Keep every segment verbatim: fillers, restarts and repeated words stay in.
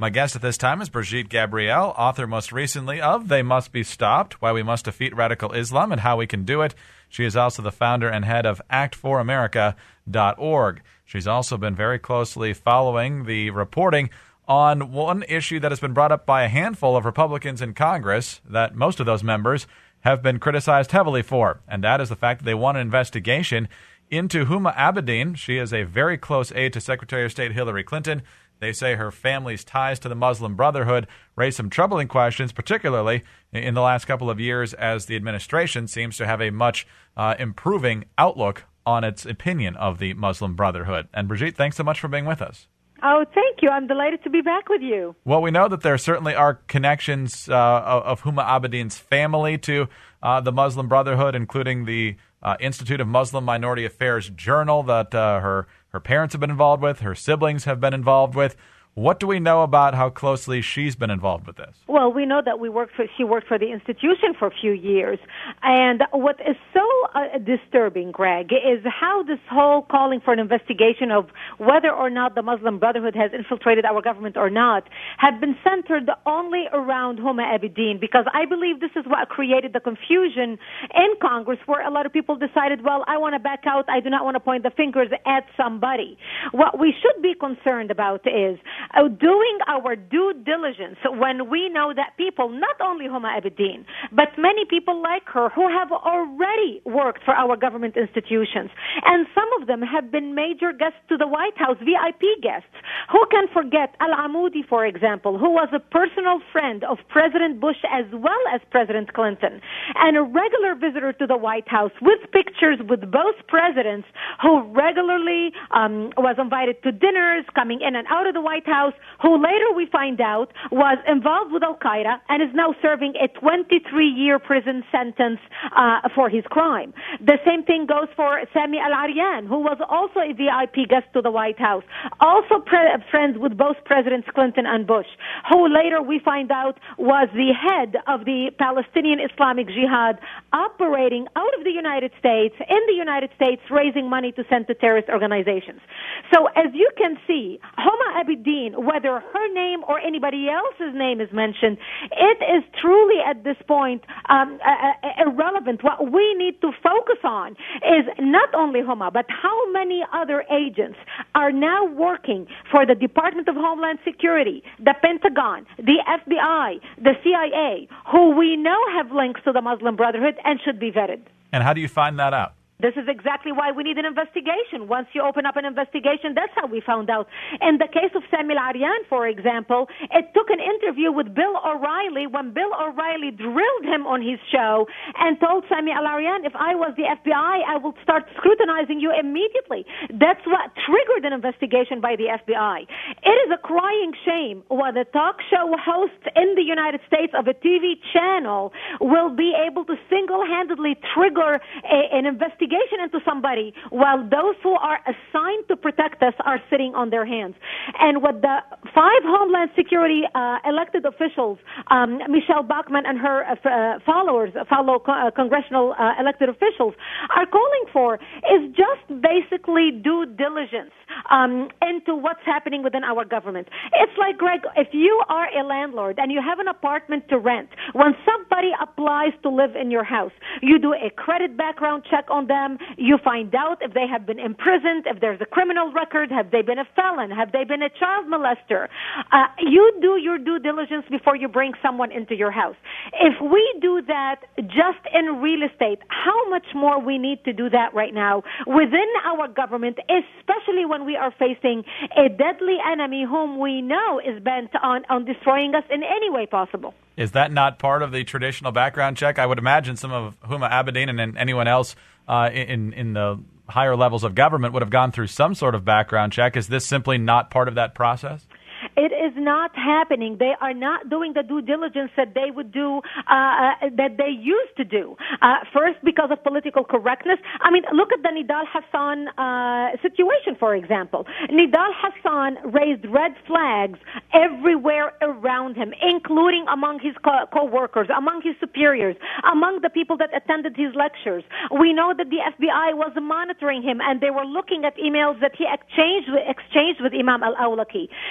My guest at this time is Brigitte Gabriel, author most recently of They Must Be Stopped, Why We Must Defeat Radical Islam and How We Can Do It. She is also the founder and head of act for america dot org. She's also been very closely following the reporting on one issue that has been brought up by a handful of Republicans in Congress that most of those members have been criticized heavily for, and that is the fact that they want an investigation into Huma Abedin. She is a very close aide to Secretary of State Hillary Clinton. They say her family's ties to the Muslim Brotherhood raise some troubling questions, particularly in the last couple of years as the administration seems to have a much uh, improving outlook on its opinion of the Muslim Brotherhood. And Brigitte, thanks so much for being with us. Oh, thank you. I'm delighted to be back with you. Well, we know that there certainly are connections uh, of Huma Abedin's family to uh, the Muslim Brotherhood, including the uh, Institute of Muslim Minority Affairs Journal that uh, her, her parents have been involved with, her siblings have been involved with. What do we know about how closely she's been involved with this? Well, we know that we worked for, she worked for the institution for a few years. And what is so uh, disturbing, Greg, is how this whole calling for an investigation of whether or not the Muslim Brotherhood has infiltrated our government or not have been centered only around Huma Abedin, because I believe this is what created the confusion in Congress, where a lot of people decided, well, I want to back out. I do not want to point the fingers at somebody. What we should be concerned about is Uh, doing our due diligence when we know that people, not only Huma Abedin, but many people like her who have already worked for our government institutions, and some of them have been major guests to the White House, V I P guests. Who can forget Al-Amoudi, for example, who was a personal friend of President Bush as well as President Clinton, and a regular visitor to the White House with pictures with both presidents, who regularly um, was invited to dinners, coming in and out of the White House, House, who later we find out was involved with Al-Qaeda and is now serving a twenty-three year prison sentence uh, for his crime. The same thing goes for Sami Al-Aryan, who was also a V I P guest to the White House, also pre- friends with both Presidents Clinton and Bush, who later we find out was the head of the Palestinian Islamic Jihad, operating out of the United States, in the United States, raising money to send to terrorist organizations. So as you can see, Huma Abedin, whether her name or anybody else's name is mentioned, it is truly at this point um, uh, irrelevant. What we need to focus on is not only Huma, but how many other agents are now working for the Department of Homeland Security, the Pentagon, the F B I, the C I A, who we know have links to the Muslim Brotherhood and should be vetted. And how do you find that out? This is exactly why we need an investigation. Once you open up an investigation, that's how we found out. In the case of Sami Al-Aryan, for example, it took an interview with Bill O'Reilly when Bill O'Reilly drilled him on his show and told Sami Al-Aryan, if I was the F B I, I will start scrutinizing you immediately. That's what triggered an investigation by the F B I. It is a crying shame when a talk show host in the United States of a T V channel will be able to single-handedly trigger a, an investigation into somebody while those who are assigned to protect us are sitting on their hands. And what the five Homeland Security uh, elected officials, um, Michelle Bachmann and her uh, uh, followers, fellow co- uh, congressional uh, elected officials, are calling for is just basically due diligence um, into what's happening within our government. It's like, Greg, if you are a landlord and you have an apartment to rent, when somebody applies to live in your house, you do a credit background check on them. You find out if they have been imprisoned, if there's a criminal record, have they been a felon, have they been a child molester. Uh, you do your due diligence before you bring someone into your house. If we do that just in real estate, how much more we need to do that right now within our government, especially when we are facing a deadly enemy whom we know is bent on, on destroying us in any way possible. Is that not part of the traditional background check? I would imagine some of Huma Abedin and anyone else uh, in in the higher levels of government would have gone through some sort of background check. Is this simply not part of that process? It is not happening. They are not doing the due diligence that they would do, uh, that they used to do. Uh, first, because of political correctness. I mean, look at the Nidal Hassan uh, situation, for example. Nidal Hassan raised red flags everywhere around him, including among his co- co-workers, among his superiors, among the people that attended his lectures. We know that the F B I was monitoring him, and they were looking at emails that he exchanged with, exchanged with Imam al-Awlaki. Yet,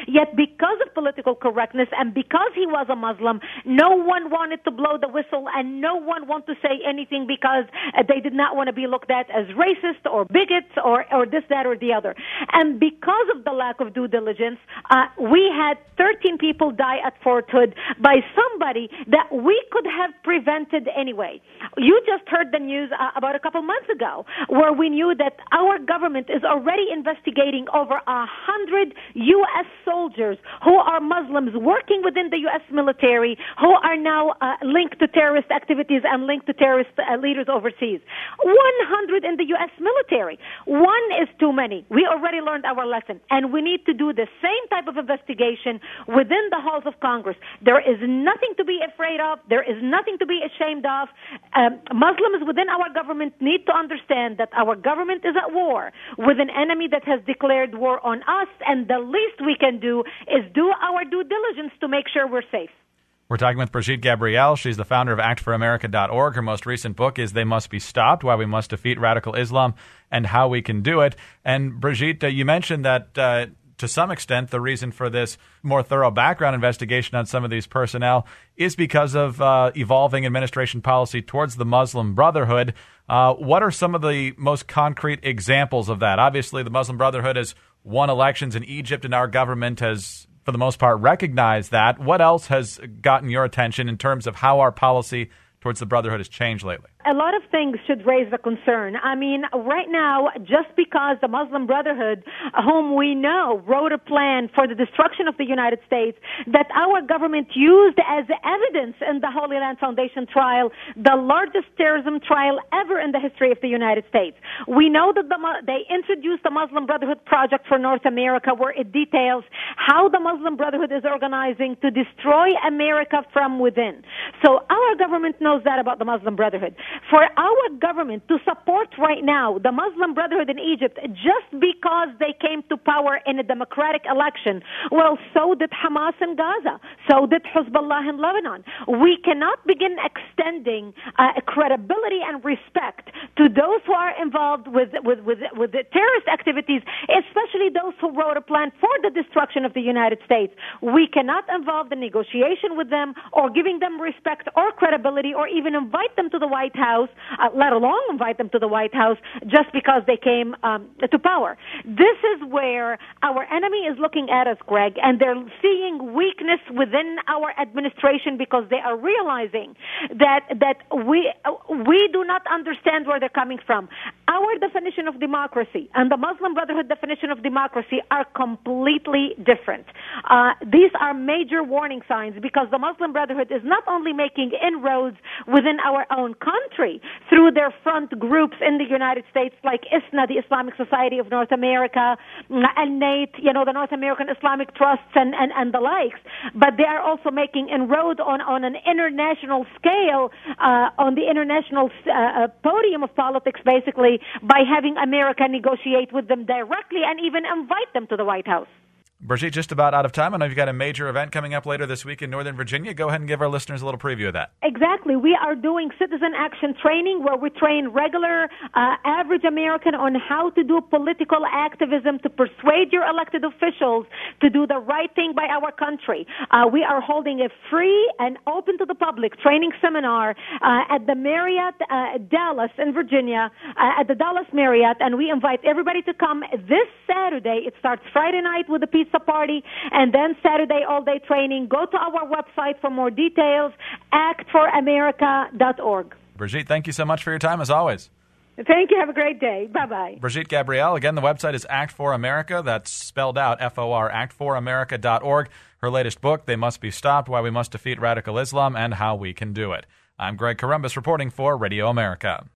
because of political correctness and because he was a Muslim, no one wanted to blow the whistle and no one wanted to say anything because uh, they did not want to be looked at as racist or bigots or, or this, that, or the other. And because of the lack of due diligence, uh, we had thirteen people die at Fort Hood by somebody that we could have prevented anyway. You just heard the news uh, about a couple months ago where we knew that our government is already investigating over a hundred U S soldiers who are Muslims working within the U S military who are now uh, linked to terrorist activities and linked to terrorist uh, leaders overseas. one hundred in the U S military. One is too many. We already learned our lesson, and we need to do the same type of investigation within the halls of Congress. There is nothing to be afraid of. There is nothing to be ashamed of. Um, Muslims within our government need to understand that our government is at war with an enemy that has declared war on us, and the least we can do is do our due diligence to make sure we're safe. We're talking with Brigitte Gabriel. She's the founder of act for america dot org. Her most recent book is They Must Be Stopped, Why We Must Defeat Radical Islam and How We Can Do It. And Brigitte, uh, you mentioned that uh, to some extent the reason for this more thorough background investigation on some of these personnel is because of uh, evolving administration policy towards the Muslim Brotherhood. Uh, what are some of the most concrete examples of that? Obviously, the Muslim Brotherhood has won elections in Egypt, and our government has, for the most part, recognized that. What else has gotten your attention in terms of how our policy towards the Brotherhood has changed lately? A lot of things should raise the concern. I mean, right now, just because the Muslim Brotherhood, whom we know wrote a plan for the destruction of the United States, that our government used as evidence in the Holy Land Foundation trial, the largest terrorism trial ever in the history of the United States. We know that the, they introduced the Muslim Brotherhood Project for North America, where it details how the Muslim Brotherhood is organizing to destroy America from within. So our government knows that about the Muslim Brotherhood. For our government to support right now the Muslim Brotherhood in Egypt just because they came to power in a democratic election, well, so did Hamas in Gaza, so did Hezbollah in Lebanon. We cannot begin extending uh, credibility and respect to those who are involved with, with, with, with the terrorist activities, especially those who wrote a plan for the destruction of the United States. We cannot involve the negotiation with them or giving them respect or credibility or even invite them to the White House, uh, let alone invite them to the White House just because they came um, to power. This is where our enemy is looking at us, Greg, and they're seeing weakness within our administration because they are realizing that that we uh, we do not understand where they're coming from. Our definition of democracy and the Muslim Brotherhood definition of democracy are completely different. Uh, these are major warning signs because the Muslim Brotherhood is not only making inroads within our own country through their front groups in the United States like I S N A, the Islamic Society of North America, and NATE, you know, the North American Islamic Trusts and, and, and the likes, but they are also making inroads on, on an international scale, uh, on the international uh, podium of politics, basically, by having America negotiate with them directly and even invite them to the White House. Brigitte, just about out of time. I know you've got a major event coming up later this week in Northern Virginia. Go ahead and give our listeners a little preview of that. Exactly. We are doing citizen action training where we train regular, uh, average American on how to do political activism to persuade your elected officials to do the right thing by our country. Uh, we are holding a free and open to the public training seminar uh, at the Marriott uh, Dallas in Virginia, uh, at the Dallas Marriott, and we invite everybody to come this Saturday. It starts Friday night with a pizza party, and then Saturday all-day training. Go to our website for more details, act for america dot org. Brigitte, thank you so much for your time, as always. Thank you. Have a great day. Bye-bye. Brigitte Gabriel. Again, the website is Act for America. That's spelled out, F O R, act for america dot org. Her latest book, They Must Be Stopped, Why We Must Defeat Radical Islam and How We Can Do It. I'm Greg Corombos reporting for Radio America.